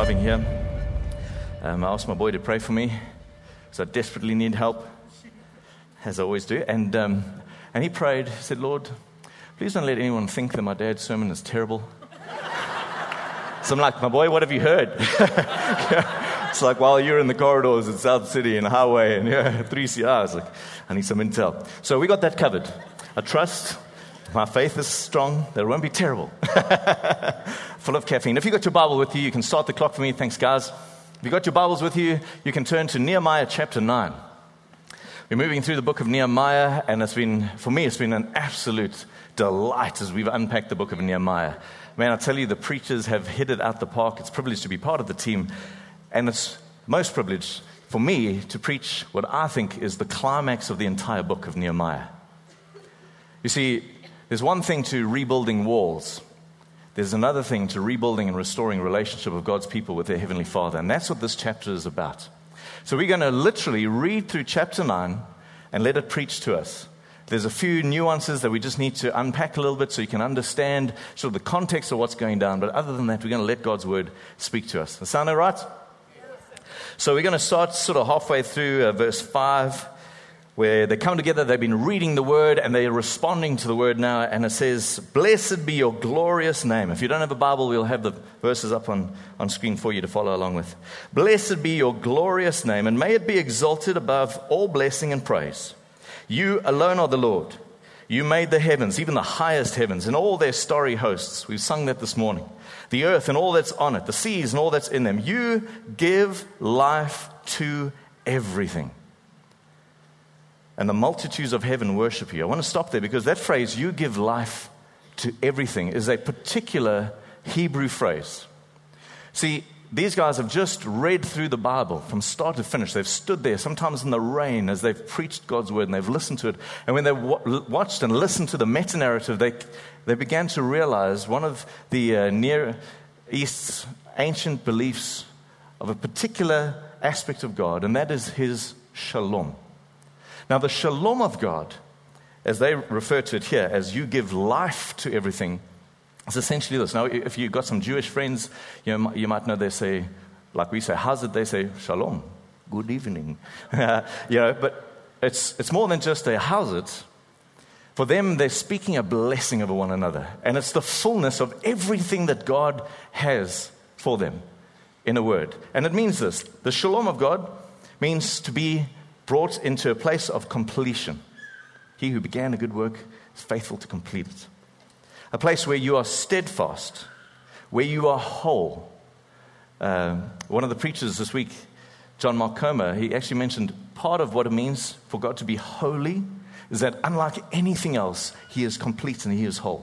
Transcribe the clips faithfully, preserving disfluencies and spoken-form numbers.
driving here, um, I asked my boy to pray for me, because I desperately need help, as I always do. And um, and he prayed, he said, Lord, please don't let anyone think that my dad's sermon is terrible. So I'm like, my boy, what have you heard? It's like, while you're in the corridors in South City and highway and yeah, three C Rs, like, I need some intel. So we got that covered. I trust, my faith is strong, that it won't be terrible. Full of caffeine. If you got your Bible with you, you can start the clock for me. Thanks, guys. If you got your Bibles with you, you can turn to Nehemiah chapter nine. We're moving through the book of Nehemiah, and it's been, for me, it's been an absolute delight as we've unpacked the book of Nehemiah. Man, I tell you, the preachers have hit it out the park. It's a privilege to be part of the team. And it's most privileged for me to preach what I think is the climax of the entire book of Nehemiah. You see, there's one thing to rebuilding walls. There's another thing to rebuilding and restoring relationship of God's people with their Heavenly Father. And that's what this chapter is about. So we're going to literally read through chapter nine and let it preach to us. There's a few nuances that we just need to unpack a little bit so you can understand sort of the context of what's going down. But other than that, we're going to let God's word speak to us. Does that sound all right? So we're going to start sort of halfway through uh, verse five, where they come together, they've been reading the word, and they're responding to the word now, and it says, blessed be your glorious name. If you don't have a Bible, we'll have the verses up on, on screen for you to follow along with. Blessed be your glorious name, and may it be exalted above all blessing and praise. You alone are the Lord. You made the heavens, even the highest heavens, and all their starry hosts. We've sung that this morning. The earth and all that's on it, the seas and all that's in them. You give life to everything. And the multitudes of heaven worship you. I want to stop there because that phrase, you give life to everything, is a particular Hebrew phrase. See, these guys have just read through the Bible from start to finish. They've stood there, sometimes in the rain, as they've preached God's word, and they've listened to it. And when they w- watched and listened to the meta-narrative, they, they began to realize one of the uh, Near East's ancient beliefs of a particular aspect of God, and that is his shalom. Now, the shalom of God, as they refer to it here, as you give life to everything, it's essentially this. Now, if you've got some Jewish friends, you know, you might know they say, like we say, how's it? They say, shalom, good evening. you know, but it's it's more than just a how's it. For them, they're speaking a blessing over one another. And it's the fullness of everything that God has for them in a word. And it means this. The shalom of God means to be brought into a place of completion. He who began a good work is faithful to complete it. A place where you are steadfast, where you are whole. Um, one of the preachers this week, John Mark Comer, he actually mentioned part of what it means for God to be holy is that unlike anything else, he is complete and he is whole.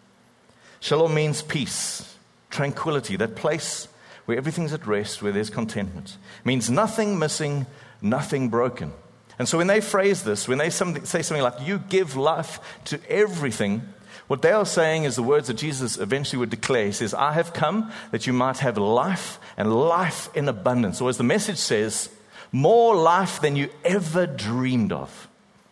Shalom means peace, tranquility, that place where everything's at rest, where there's contentment. It means nothing missing, nothing broken. And so when they phrase this, when they say something like, you give life to everything, what they are saying is the words that Jesus eventually would declare. He says, I have come that you might have life and life in abundance. Or as the message says, more life than you ever dreamed of.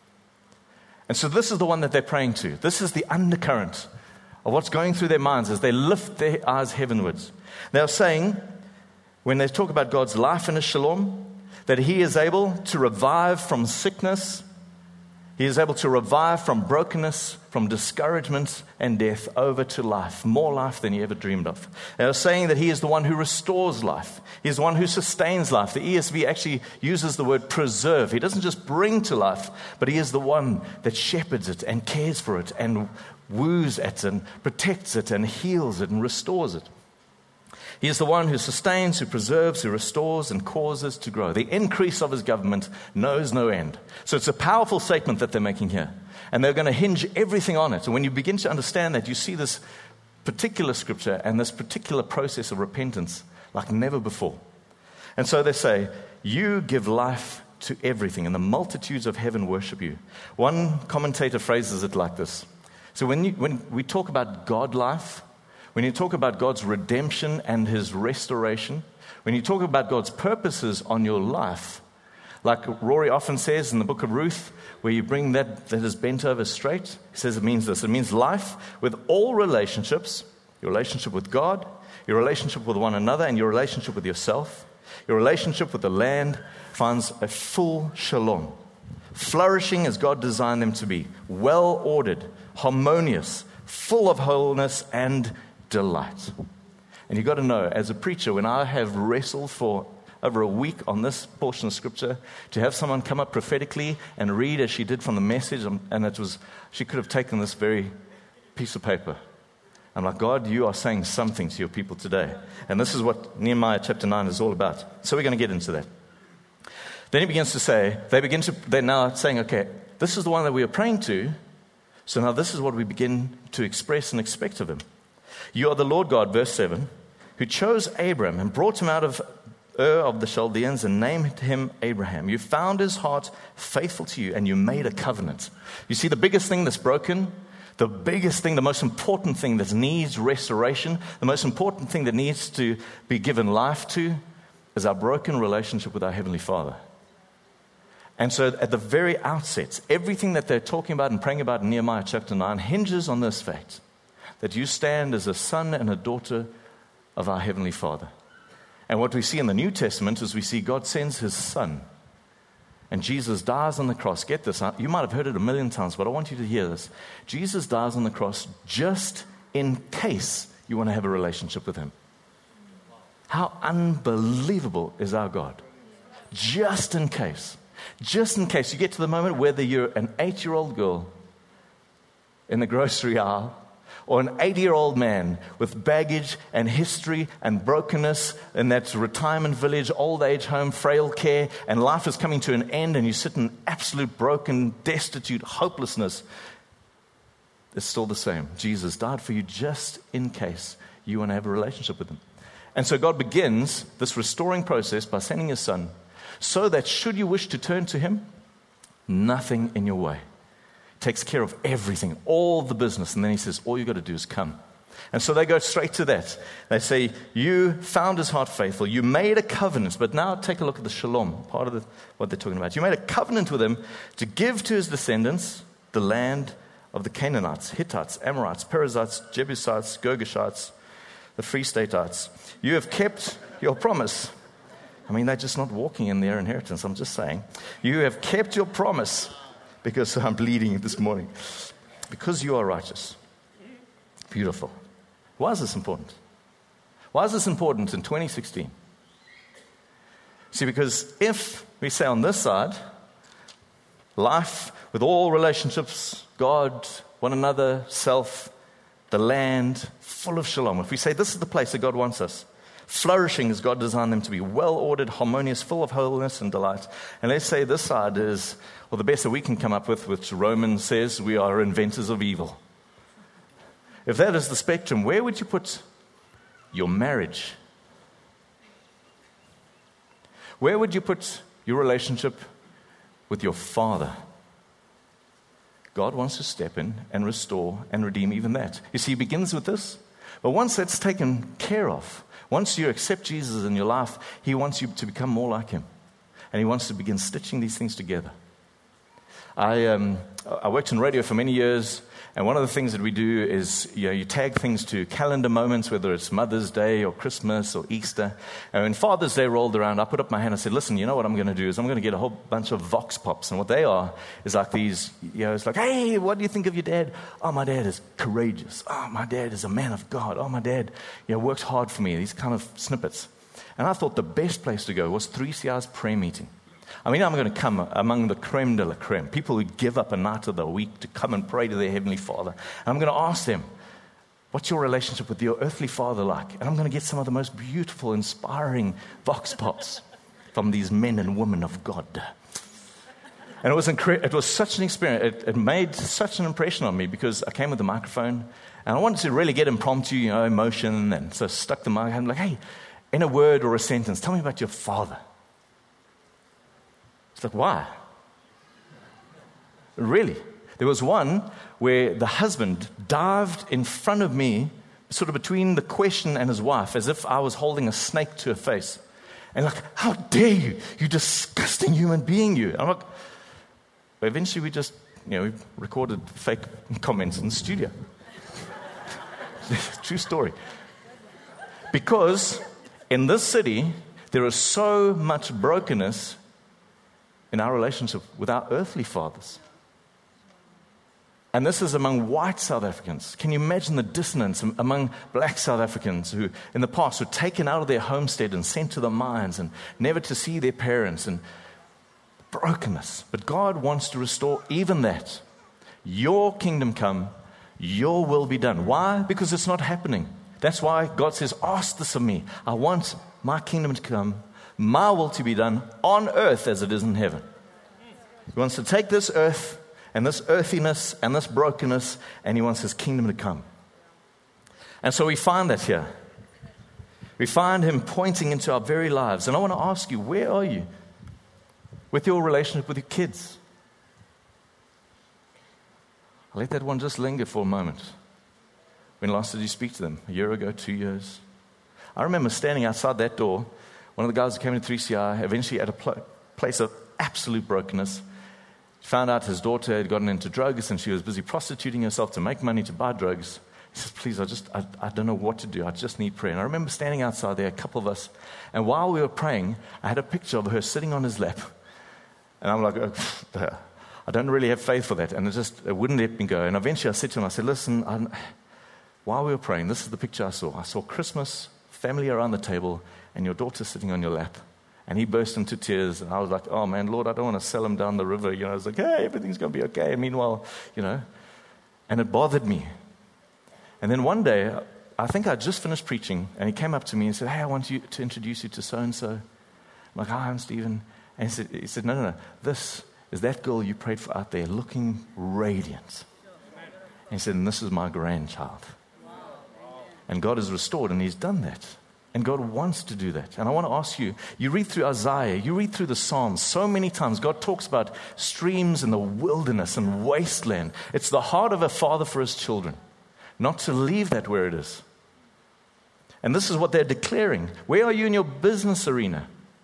And so this is the one that they're praying to. This is the undercurrent of what's going through their minds as they lift their eyes heavenwards. They are saying, when they talk about God's life and his shalom, that he is able to revive from sickness. He is able to revive from brokenness, from discouragement and death over to life, more life than he ever dreamed of. They are saying that he is the one who restores life. He is the one who sustains life. The E S V actually uses the word preserve. He doesn't just bring to life, but he is the one that shepherds it and cares for it and woos it and protects it and heals it and restores it. He is the one who sustains, who preserves, who restores and causes to grow. The increase of his government knows no end. So it's a powerful statement that they're making here. And they're going to hinge everything on it. And when you begin to understand that, you see this particular scripture and this particular process of repentance like never before. And so they say, you give life to everything, and the multitudes of heaven worship you. One commentator phrases it like this. So when, you, when we talk about God life, when you talk about God's redemption and his restoration, when you talk about God's purposes on your life, like Rory often says in the book of Ruth, where you bring that that is bent over straight, he says it means this. It means life with all relationships, your relationship with God, your relationship with one another, and your relationship with yourself, your relationship with the land finds a full shalom. Flourishing as God designed them to be, well-ordered, harmonious, full of wholeness and delight. And you've got to know, as a preacher, when I have wrestled for over a week on this portion of Scripture, to have someone come up prophetically and read as she did from the message, and it was, she could have taken this very piece of paper. I'm like, God, you are saying something to your people today. And this is what Nehemiah chapter nine is all about. So we're going to get into that. Then he begins to say, they begin to, they're now saying, okay, this is the one that we are praying to, so now this is what we begin to express and expect of him. You are the Lord God, verse seven, who chose Abram and brought him out of Ur of the Chaldeans and named him Abraham. You found his heart faithful to you, and you made a covenant. You see, the biggest thing that's broken, the biggest thing, the most important thing that needs restoration, the most important thing that needs to be given life to, is our broken relationship with our Heavenly Father. And so at the very outset, everything that they're talking about and praying about in Nehemiah chapter nine hinges on this fact, that you stand as a son and a daughter of our Heavenly Father. And what we see in the New Testament is we see God sends his Son. And Jesus dies on the cross. Get this, you might have heard it a million times, but I want you to hear this. Jesus dies on the cross just in case you want to have a relationship with him. How unbelievable is our God? Just in case. Just in case you get to the moment, whether you're an eight-year-old girl in the grocery aisle, or an eighty-year-old man with baggage and history and brokenness in that retirement village, old age home, frail care, and life is coming to an end, and you sit in absolute broken, destitute hopelessness, it's still the same. Jesus died for you just in case you want to have a relationship with him. And so God begins this restoring process by sending his Son, so that should you wish to turn to him, nothing in your way. Takes care of everything, all the business. And then he says, all you got to do is come. And so they go straight to that. They say, you found his heart faithful. You made a covenant. But now take a look at the shalom, part of the, what they're talking about. You made a covenant with him to give to his descendants the land of the Canaanites, Hittites, Amorites, Perizzites, Jebusites, Girgashites, the Free Stateites. You have kept your promise. I mean, they're just not walking in their inheritance. I'm just saying. You have kept your promise. Because I'm bleeding this morning. Because you are righteous. Beautiful. Why is this important? Why is this important in twenty sixteen? See, because if we say on this side, life with all relationships, God, one another, self, the land, full of shalom. If we say this is the place that God wants us, flourishing as God designed them to be, well-ordered, harmonious, full of wholeness and delight. And let's say this side is, well, the best that we can come up with, which Romans says, we are inventors of evil. If that is the spectrum, where would you put your marriage? Where would you put your relationship with your Father? God wants to step in and restore and redeem even that. You see, he begins with this. But once that's taken care of, once you accept Jesus in your life, he wants you to become more like him. And he wants to begin stitching these things together. I um, I worked in radio for many years, and one of the things that we do is, you know, you tag things to calendar moments, whether it's Mother's Day or Christmas or Easter. And when Father's Day rolled around, I put up my hand and said, listen, you know what I'm going to do is I'm going to get a whole bunch of Vox Pops. And what they are is like these, you know, it's like, hey, what do you think of your dad? Oh, my dad is courageous. Oh, my dad is a man of God. Oh, my dad, you know, works hard for me. These kind of snippets. And I thought the best place to go was three C R's prayer meeting. I mean, I'm going to come among the creme de la creme, people who give up a night of the week to come and pray to their Heavenly Father. And I'm going to ask them, what's your relationship with your earthly father like? And I'm going to get some of the most beautiful, inspiring vox pops from these men and women of God. And it was incre- it was such an experience. It, it made such an impression on me because I came with the microphone and I wanted to really get impromptu, you know, emotion. And so I stuck the mic. I'm like, hey, in a word or a sentence, tell me about your father. It's like, why? Really? There was one where the husband dived in front of me, sort of between the question and his wife, as if I was holding a snake to her face. And like, how dare you, you disgusting human being, you. And I'm like, but eventually we just, you know, we recorded fake comments in the studio. True story. Because in this city, there is so much brokenness in our relationship with our earthly fathers. And this is among white South Africans. Can you imagine the dissonance among black South Africans who in the past were taken out of their homestead and sent to the mines and never to see their parents, and brokenness. But God wants to restore even that. Your kingdom come, your will be done. Why? Because it's not happening. That's why God says, ask this of me. I want my kingdom to come, my will to be done on earth as it is in heaven. He wants to take this earth and this earthiness and this brokenness, and he wants his kingdom to come. And so we find that here. We find him pointing into our very lives. And I want to ask you, where are you with your relationship with your kids? I'll let that one just linger for a moment. When last did you speak to them? A year ago, two years? I remember standing outside that door. One of the guys who came to three C I, eventually at a pl- place of absolute brokenness, found out his daughter had gotten into drugs and she was busy prostituting herself to make money to buy drugs. He says, please, I just, I, I don't know what to do. I just need prayer. And I remember standing outside there, a couple of us, and while we were praying, I had a picture of her sitting on his lap. And I'm like, oh, I don't really have faith for that. And it just, it wouldn't let me go. And eventually I said to him, I said, listen, I'm, while we were praying, this is the picture I saw. I saw Christmas, family around the table, and your daughter sitting on your lap. And he burst into tears, and I was like, oh man, Lord, I don't want to sell him down the river. You know, I was like, hey, everything's going to be okay. And meanwhile, you know, and it bothered me. And then one day, I think I just finished preaching, and he came up to me and said, hey, I want you to introduce you to so-and-so. I'm like, hi, I'm Stephen. And he said, he said, no, no, no, this is that girl you prayed for out there, looking radiant. And he said, and this is my grandchild. And God has restored, and he's done that. And God wants to do that. And I want to ask you, you read through Isaiah, you read through the Psalms, so many times God talks about streams in the wilderness and wasteland. It's the heart of a father for his children, not to leave that where it is. And this is what they're declaring. Where are you in your business arena?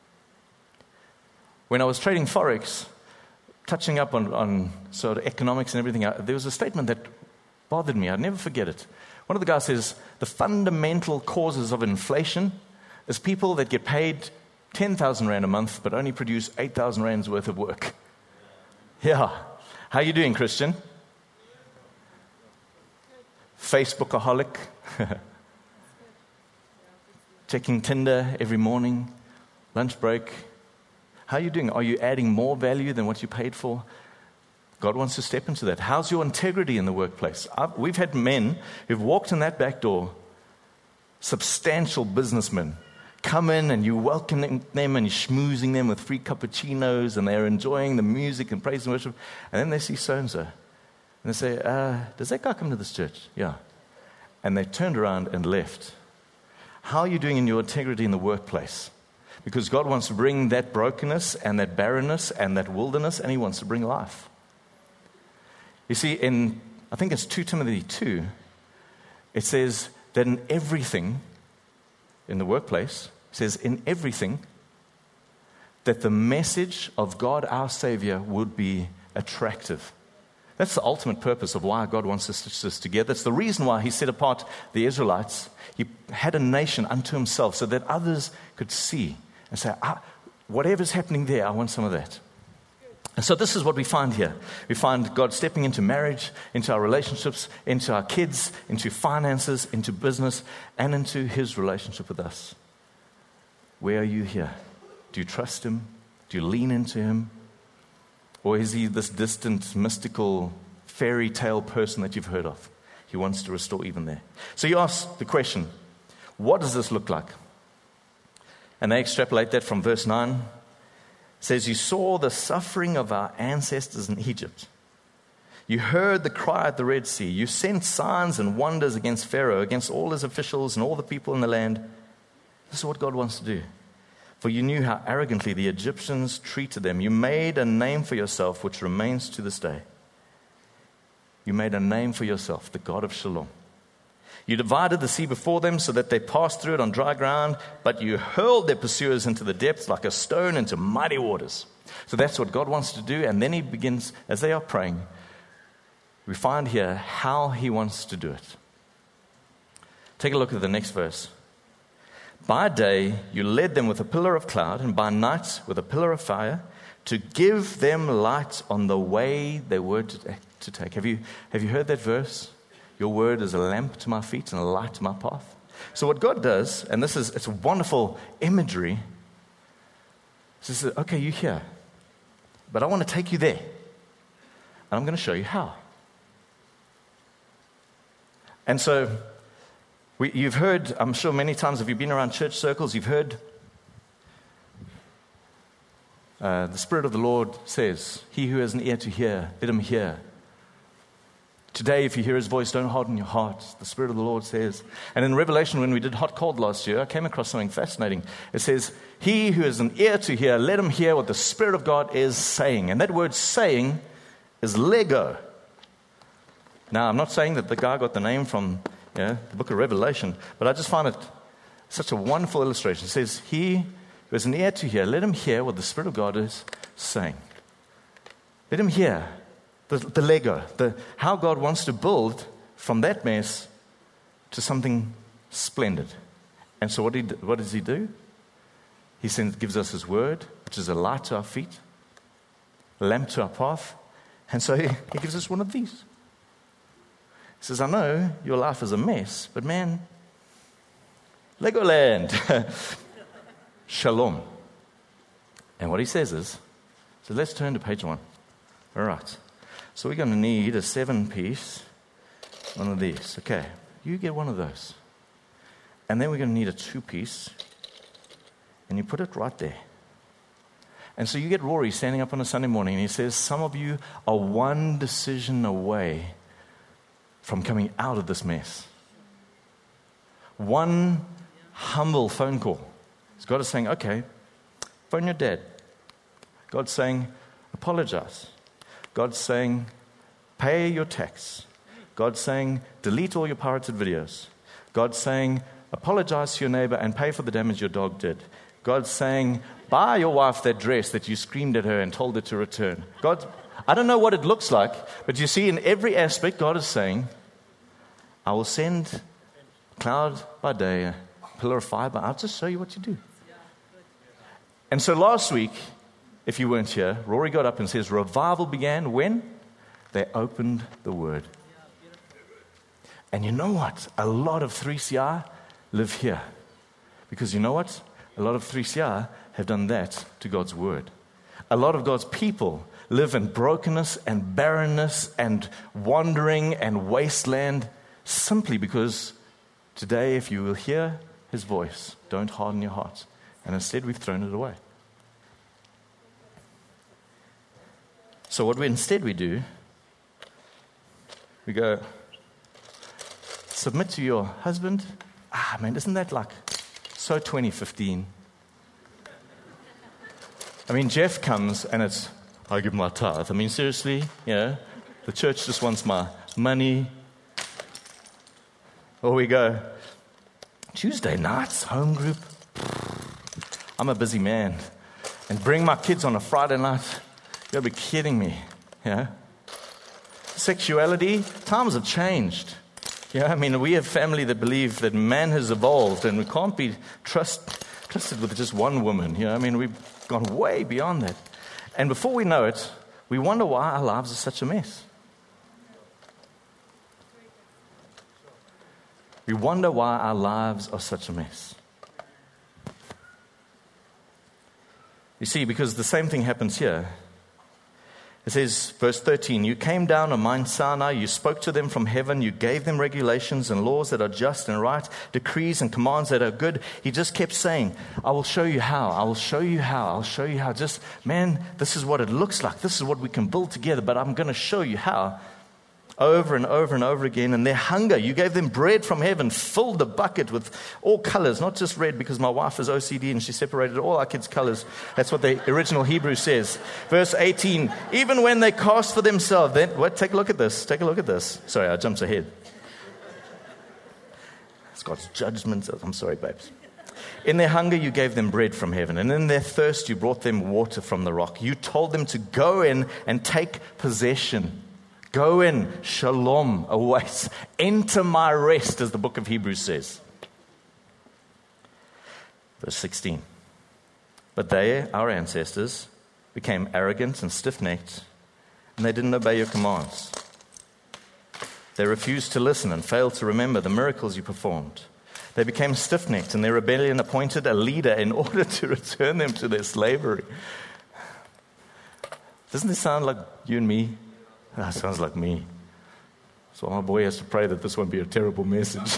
When I was trading Forex, touching up on, on sort of economics and everything, there was a statement that bothered me. I'd never forget it. One of the guys says, the fundamental causes of inflation is people that get paid ten thousand rand a month but only produce eight thousand rands worth of work. Yeah. How you doing, Christian? Facebookaholic. Checking Tinder every morning. Lunch break. How are you doing? Are you adding more value than what you paid for? God wants to step into that. How's your integrity in the workplace? I've, we've had men who've walked in that back door, substantial businessmen, come in and you welcome them and you're schmoozing them with free cappuccinos and they're enjoying the music and praise and worship. And then they see so-and-so. And they say, uh, does that guy come to this church? Yeah. And they turned around and left. How are you doing in your integrity in the workplace? Because God wants to bring that brokenness and that barrenness and that wilderness, and he wants to bring life. You see, in, I think it's Second Timothy two, it says that in everything, in the workplace, it says in everything, that the message of God our Savior would be attractive. That's the ultimate purpose of why God wants to stitch this together. It's the reason why he set apart the Israelites. He had a nation unto himself so that others could see and say, ah, whatever's happening there, I want some of that. And so this is what we find here. We find God stepping into marriage, into our relationships, into our kids, into finances, into business, and into his relationship with us. Where are you here? Do you trust him? Do you lean into him? Or is he this distant, mystical, fairy tale person that you've heard of? He wants to restore even there. So you ask the question, what does this look like? And they extrapolate that from verse nine. It says, you saw the suffering of our ancestors in Egypt. You heard the cry at the Red Sea. You sent signs and wonders against Pharaoh, against all his officials and all the people in the land. This is what God wants to do. For you knew how arrogantly the Egyptians treated them. You made a name for yourself, which remains to this day. You made a name for yourself, the God of Shalom. You divided the sea before them so that they passed through it on dry ground, but you hurled their pursuers into the depths like a stone into mighty waters. So that's what God wants to do. And then he begins, as they are praying, we find here how he wants to do it. Take a look at the next verse. By day you led them with a pillar of cloud, and by night with a pillar of fire, to give them light on the way they were to, to take. Have you, have you heard that verse? Your word is a lamp to my feet and a light to my path. So what God does, and this is, it's a wonderful imagery, he says, okay, you're here, but I want to take you there, and I'm going to show you how. And so, we, you've heard, I'm sure many times, if you've been around church circles, you've heard uh, the Spirit of the Lord says, he who has an ear to hear, let him hear. Today, if you hear his voice, don't harden your heart. The Spirit of the Lord says. And in Revelation, when we did Hot Cold last year, I came across something fascinating. It says, he who has an ear to hear, let him hear what the Spirit of God is saying. And that word saying is Lego. Now, I'm not saying that the guy got the name from you know, the book of Revelation, but I just find it such a wonderful illustration. It says, he who has an ear to hear, let him hear what the Spirit of God is saying. Let him hear. The, the Lego, the, how God wants to build from that mess to something splendid. And so what, he, what does he do? He sends, gives us his word, which is a light to our feet, a lamp to our path. And so he, he gives us one of these. He says, I know your life is a mess, but man, Legoland, shalom. And what he says is, so let's turn to page one. All right. So we're going to need a seven-piece, one of these. Okay, you get one of those. And then we're going to need a two-piece, and you put it right there. And so you get Rory standing up on a Sunday morning, and he says, some of you are one decision away from coming out of this mess. One humble phone call. God is saying, okay, phone your dad. God's saying, apologize. God's saying, pay your tax. God's saying, delete all your pirated videos. God's saying, apologize to your neighbor and pay for the damage your dog did. God's saying, buy your wife that dress that you screamed at her and told her to return. God, I don't know what it looks like, but you see in every aspect, God is saying, I will send cloud by day, a pillar of fire, but I'll just show you what you do. And so last week, if you weren't here, Rory got up and says, revival began when? They opened the Word. And you know what? A lot of three C R live here. Because you know what? A lot of three C R have done that to God's Word. A lot of God's people live in brokenness and barrenness and wandering and wasteland simply because today, if you will hear His voice, don't harden your heart. And instead, we've thrown it away. So what we instead we do, we go, submit to your husband. Ah, man, isn't that like so twenty fifteen? I mean, Jeff comes and it's, I give my tithe. I mean, seriously, you know, the church just wants my money. Or we go, Tuesday nights, home group. I'm a busy man. And bring my kids on a Friday night. You'll be kidding me. Yeah. Sexuality, times have changed. Yeah, I mean, we have family that believe that man has evolved and we can't be trust, trusted with just one woman. You know, I mean, we've gone way beyond that. And before we know it, we wonder why our lives are such a mess. We wonder why our lives are such a mess. You see, because the same thing happens here. It says, verse thirteen, you came down on Mount Sinai, you spoke to them from heaven, you gave them regulations and laws that are just and right, decrees and commands that are good. He just kept saying, I will show you how, I will show you how, I'll show you how. Just, man, this is what it looks like. This is what we can build together, but I'm going to show you how. Over and over and over again. And their hunger, you gave them bread from heaven, filled the bucket with all colors, not just red, because my wife is O C D and she separated all our kids' colors. That's what the original Hebrew says. Verse eighteen, even when they cast for themselves, then, what? Take a look at this. Take a look at this. Sorry, I jumped ahead. It's God's judgment. I'm sorry, babes. In their hunger, you gave them bread from heaven, and in their thirst, you brought them water from the rock. You told them to go in and take possession. Go in, shalom awaits. Enter my rest, as the book of Hebrews says. Verse sixteen. But they, our ancestors, became arrogant and stiff-necked, and they didn't obey your commands. They refused to listen and failed to remember the miracles you performed. They became stiff-necked, and their rebellion appointed a leader in order to return them to their slavery. Doesn't this sound like you and me? That sounds like me. So my boy has to pray that this won't be a terrible message.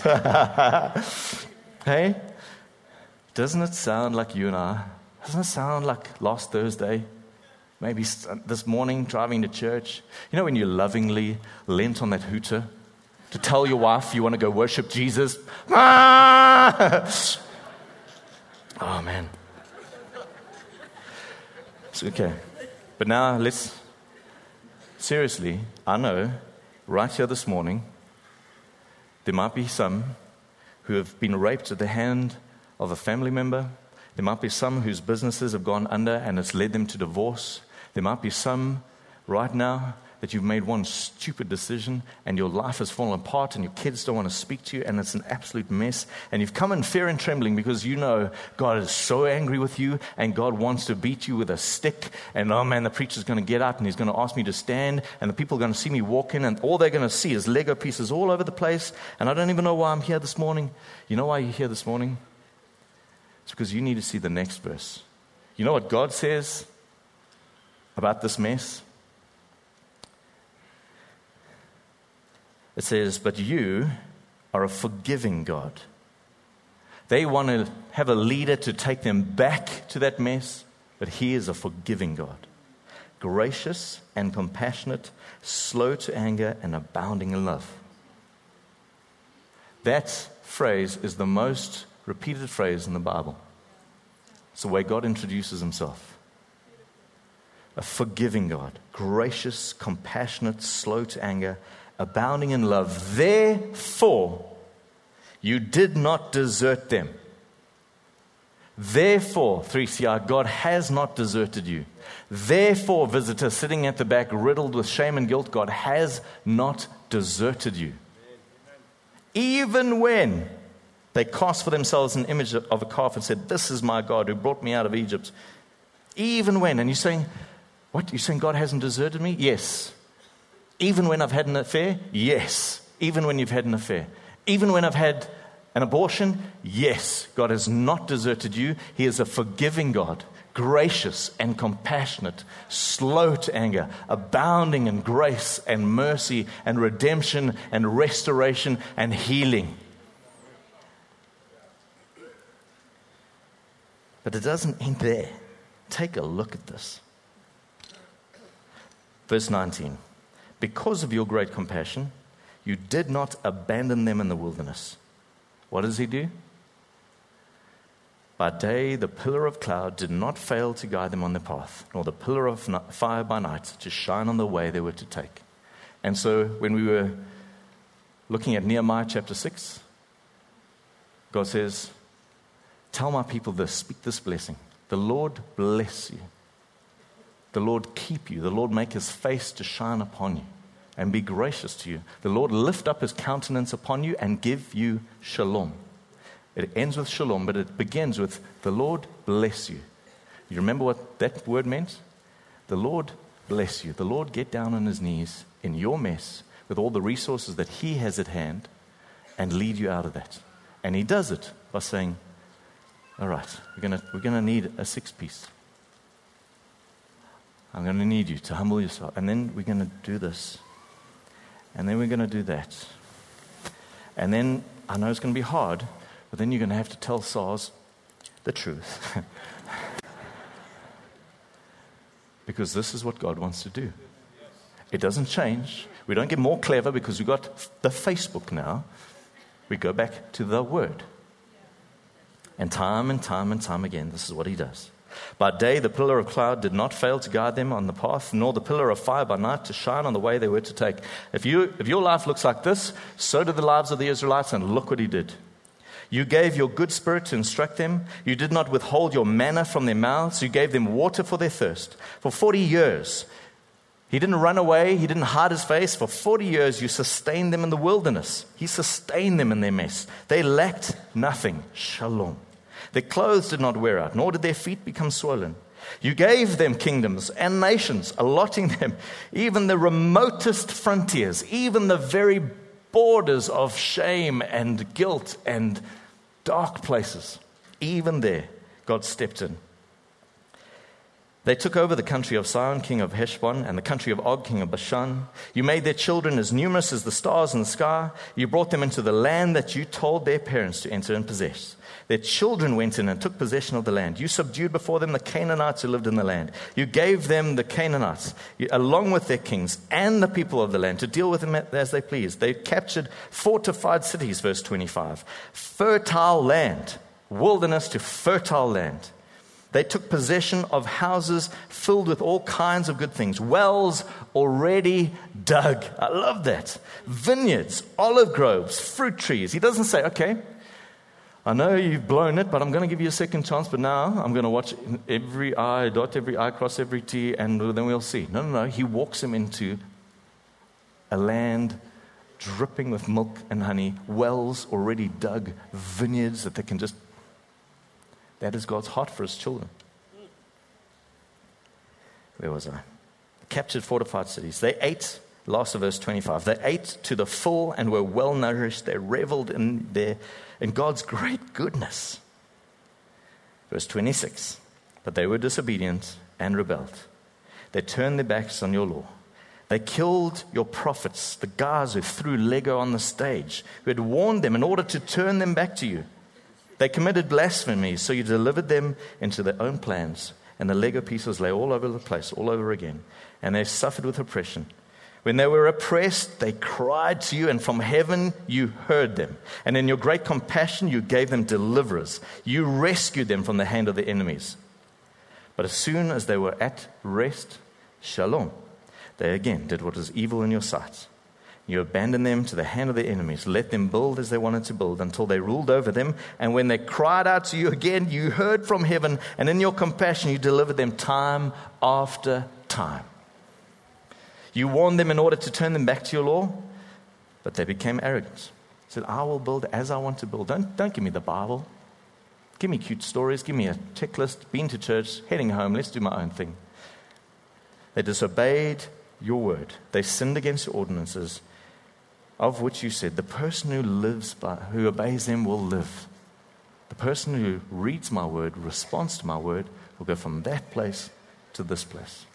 Hey? Doesn't it sound like you and I? Doesn't it sound like last Thursday? Maybe this morning driving to church. You know when you lovingly leant on that hooter to tell your wife you want to go worship Jesus? Ah! Oh, man. It's okay. But now let's, seriously, I know right here this morning, there might be some who have been raped at the hand of a family member. There might be some whose businesses have gone under and it's led them to divorce. There might be some right now that you've made one stupid decision and your life has fallen apart and your kids don't want to speak to you and it's an absolute mess. And you've come in fear and trembling because you know God is so angry with you and God wants to beat you with a stick. And oh man, the preacher's going to get up and he's going to ask me to stand and the people are going to see me walk in and all they're going to see is Lego pieces all over the place. And I don't even know why I'm here this morning. You know why you're here this morning? It's because you need to see the next verse. You know what God says about this mess? It says, but you are a forgiving God. They want to have a leader to take them back to that mess, but He is a forgiving God. Gracious and compassionate, slow to anger and abounding in love. That phrase is the most repeated phrase in the Bible. It's the way God introduces Himself. A forgiving God, gracious, compassionate, slow to anger, abounding in love. Therefore, you did not desert them. Therefore, three C R, God has not deserted you. Therefore, visitor sitting at the back, riddled with shame and guilt, God has not deserted you. Even when they cast for themselves an image of a calf and said, this is my God who brought me out of Egypt. Even when, and you're saying, what? You're saying God hasn't deserted me? Yes. Even when I've had an affair? Yes. Even when you've had an affair. Even when I've had an abortion? Yes. God has not deserted you. He is a forgiving God, gracious and compassionate, slow to anger, abounding in grace and mercy and redemption and restoration and healing. But it doesn't end there. Take a look at this. Verse nineteen. Because of your great compassion, you did not abandon them in the wilderness. What does He do? By day, the pillar of cloud did not fail to guide them on their path, nor the pillar of fire by night to shine on the way they were to take. And so when we were looking at Nehemiah chapter six, God says, tell my people this, speak this blessing. The Lord bless you. The Lord keep you. The Lord make His face to shine upon you and be gracious to you. The Lord lift up His countenance upon you and give you shalom. It ends with shalom, but it begins with the Lord bless you. You remember what that word meant? The Lord bless you. The Lord get down on His knees in your mess with all the resources that He has at hand and lead you out of that. And He does it by saying, all right, we're going to we're going to need a six-piece. I'm going to need you to humble yourself. And then we're going to do this. And then we're going to do that. And then, I know it's going to be hard, but then you're going to have to tell SARS the truth. Because this is what God wants to do. It doesn't change. We don't get more clever because we've got the Facebook now. We go back to the Word. And time and time and time again, this is what He does. By day, the pillar of cloud did not fail to guide them on the path, nor the pillar of fire by night to shine on the way they were to take. If you, if your life looks like this, so did the lives of the Israelites, and look what He did. You gave your good spirit to instruct them. You did not withhold your manna from their mouths. You gave them water for their thirst. For forty years, He didn't run away. He didn't hide His face. For forty years, you sustained them in the wilderness. He sustained them in their mess. They lacked nothing. Shalom. Their clothes did not wear out, nor did their feet become swollen. You gave them kingdoms and nations, allotting them even the remotest frontiers, even the very borders of shame and guilt and dark places. Even there, God stepped in. They took over the country of Sihon, king of Heshbon, and the country of Og, king of Bashan. You made their children as numerous as the stars in the sky. You brought them into the land that you told their parents to enter and possess. Their children went in and took possession of the land. You subdued before them the Canaanites who lived in the land. You gave them the Canaanites, along with their kings and the people of the land, to deal with them as they pleased. They captured fortified cities, verse twenty-five. Fertile land, wilderness to fertile land. They took possession of houses filled with all kinds of good things. Wells already dug. I love that. Vineyards, olive groves, fruit trees. He doesn't say, okay, I know you've blown it, but I'm going to give you a second chance. But now I'm going to watch every I, dot every I, cross every T, and then we'll see. No, no, no. He walks him into a land dripping with milk and honey, wells already dug, vineyards that they can just... That is God's heart for his children. Where was I? Captured fortified cities. They ate, last of verse twenty-five, they ate to the full and were well nourished. They reveled in their in God's great goodness. Verse twenty-six, but they were disobedient and rebelled. They turned their backs on your law. They killed your prophets, the guys who threw Lego on the stage, who had warned them in order to turn them back to you. They committed blasphemy, so you delivered them into their own plans, and the Lego pieces lay all over the place, all over again, and they suffered with oppression. When they were oppressed, they cried to you, and from heaven you heard them. And in your great compassion, you gave them deliverers. You rescued them from the hand of the enemies. But as soon as they were at rest, shalom, they again did what was evil in your sight. You abandoned them to the hand of their enemies, let them build as they wanted to build until they ruled over them. And when they cried out to you again, you heard from heaven, and in your compassion you delivered them time after time. You warned them in order to turn them back to your law, but they became arrogant. Said, I will build as I want to build. Don't, don't give me the Bible. Give me cute stories. Give me a checklist. Been to church, heading home. Let's do my own thing. They disobeyed your word. They sinned against your ordinances, of which you said, the person who lives by, who obeys them will live. The person who reads my word, responds to my word, will go from that place to this place.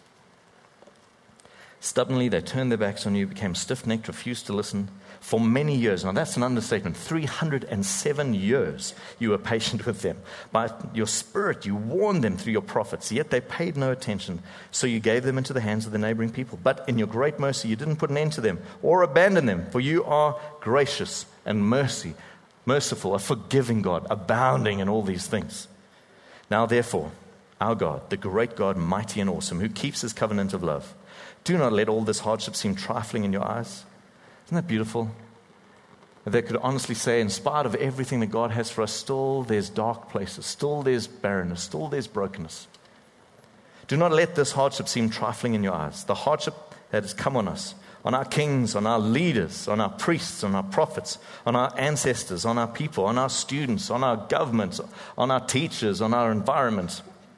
Stubbornly, they turned their backs on you, became stiff-necked, refused to listen. For many years, now that's an understatement, three hundred seven years you were patient with them. By your spirit, you warned them through your prophets, yet they paid no attention. So you gave them into the hands of the neighboring people. But in your great mercy, you didn't put an end to them or abandon them, for you are gracious and mercy, merciful, a forgiving God, abounding in all these things. Now, therefore, our God, the great God, mighty and awesome, who keeps his covenant of love, do not let all this hardship seem trifling in your eyes. Isn't that beautiful? They could honestly say, in spite of everything that God has for us, still there's dark places, still there's barrenness, still there's brokenness. Do not let this hardship seem trifling in your eyes. The hardship that has come on us, on our kings, on our leaders, on our priests, on our prophets, on our ancestors, on our people, on our students, on our governments, on our teachers, on our environment.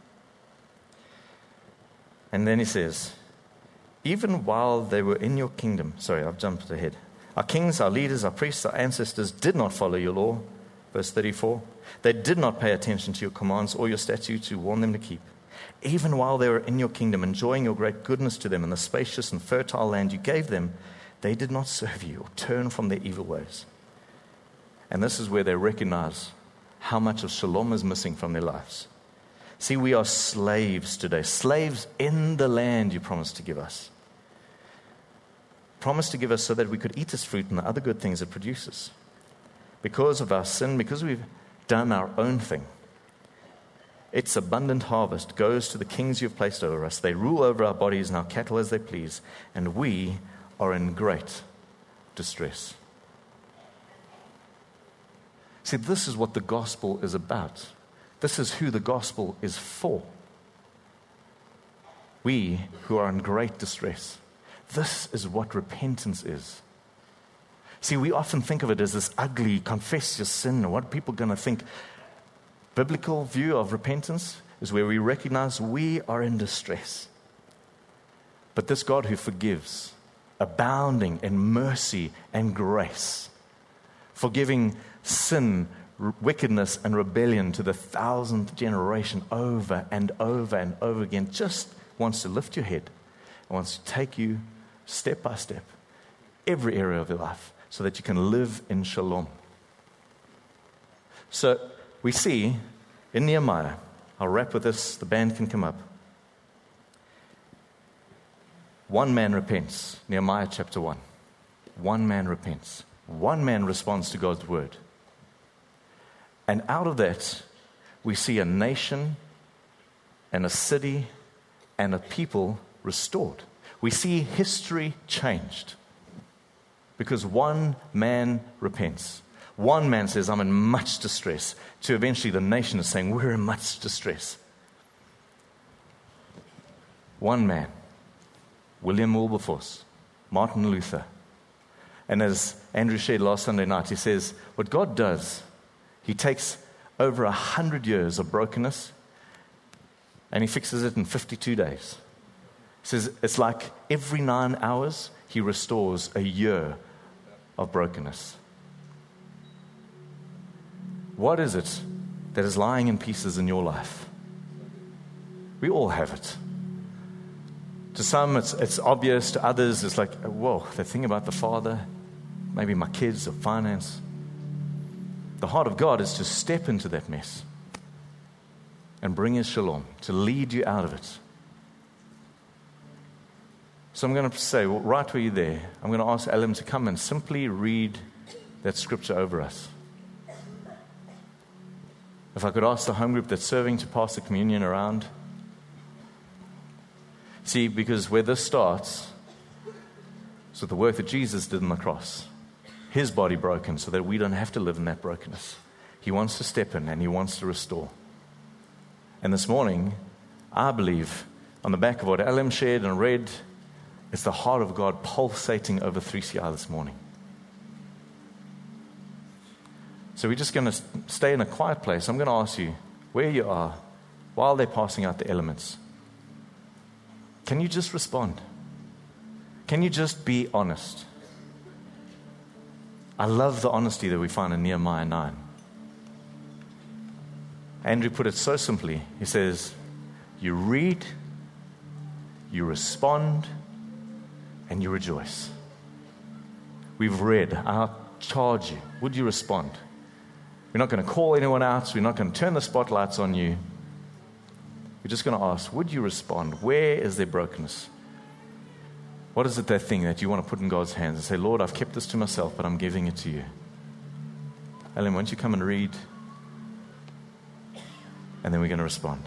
And then he says, even while they were in your kingdom, sorry, I've jumped ahead. Our kings, our leaders, our priests, our ancestors did not follow your law. Verse thirty-four. They did not pay attention to your commands or your statutes you warned them to keep. Even while they were in your kingdom, enjoying your great goodness to them in the spacious and fertile land you gave them, they did not serve you or turn from their evil ways. And this is where they recognize how much of shalom is missing from their lives. See, we are slaves today, slaves in the land you promised to give us. Promised to give us so that we could eat its fruit and the other good things it produces. Because of our sin, because we've done our own thing, its abundant harvest goes to the kings you've placed over us. They rule over our bodies and our cattle as they please, and we are in great distress. See, this is what the gospel is about. This is who the gospel is for. We who are in great distress. This is what repentance is. See, we often think of it as this ugly, confess your sin, and what are people going to think? biblical view of repentance is where we recognize we are in distress. But this God who forgives, abounding in mercy and grace, forgiving sin, wickedness, and rebellion to the thousandth generation over and over and over again, just wants to lift your head and wants to take you step by step, every area of your life, so that you can live in shalom. So we see in Nehemiah, I'll wrap with this, the band can come up. One man repents, Nehemiah chapter one. One man repents. One man responds to God's word. And out of that, we see a nation and a city and a people restored. We see history changed because one man repents. One man says, I'm in much distress, to eventually the nation is saying, we're in much distress. One man, William Wilberforce, Martin Luther. And as Andrew shared last Sunday night, he says, what God does, he takes over a hundred years of brokenness and he fixes it in fifty-two days. He says it's like every nine hours, he restores a year of brokenness. What is it that is lying in pieces in your life? We all have it. To some, it's, it's obvious. To others, it's like, whoa, the thing about the Father, maybe my kids or finance. The heart of God is to step into that mess and bring His shalom, to lead you out of it. So I'm going to say, well, right where you're there, I'm going to ask Alan to come and simply read that scripture over us. If I could ask the home group that's serving to pass the communion around. See, because where this starts is with the work that Jesus did on the cross. His body broken so that we don't have to live in that brokenness. He wants to step in and He wants to restore. And this morning, I believe, on the back of what Alan shared and read, it's the heart of God pulsating over three C I this morning. So we're just going to stay in a quiet place. I'm going to ask you, where you are, while they're passing out the elements, can you just respond? Can you just be honest? I love the honesty that we find in Nehemiah nine. Andrew put it so simply. He says, you read, you respond, and you rejoice. We've read. I charge you. Would you respond? We're not going to call anyone out. We're not going to turn the spotlights on you. We're just going to ask, would you respond? Where is there brokenness? What is it, that thing that you want to put in God's hands and say, Lord, I've kept this to myself, but I'm giving it to you. Ellen, why don't you come and read? And then we're going to respond.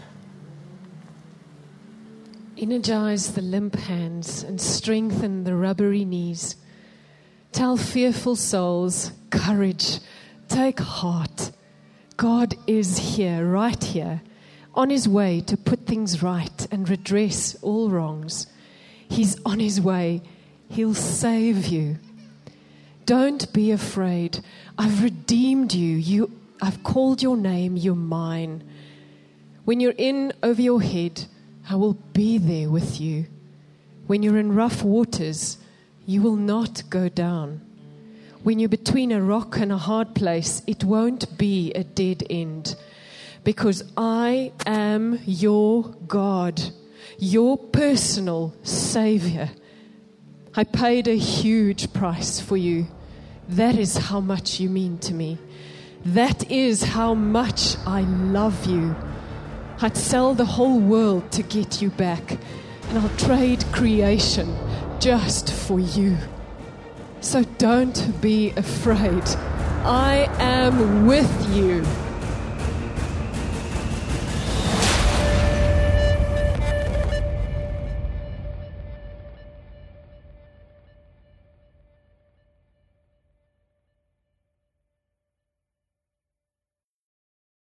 Energize the limp hands and strengthen the rubbery knees. Tell fearful souls, courage, take heart. God is here, right here, on His way to put things right and redress all wrongs. He's on His way. He'll save you. Don't be afraid. I've redeemed you. You, I've called your name. You're mine. When you're in over your head, I will be there with you. When you're in rough waters, you will not go down. When you're between a rock and a hard place, it won't be a dead end. Because I am your God, your personal Savior. I paid a huge price for you. That is how much you mean to me. That is how much I love you. I'd sell the whole world to get you back, and I'll trade creation just for you. So don't be afraid. I am with you.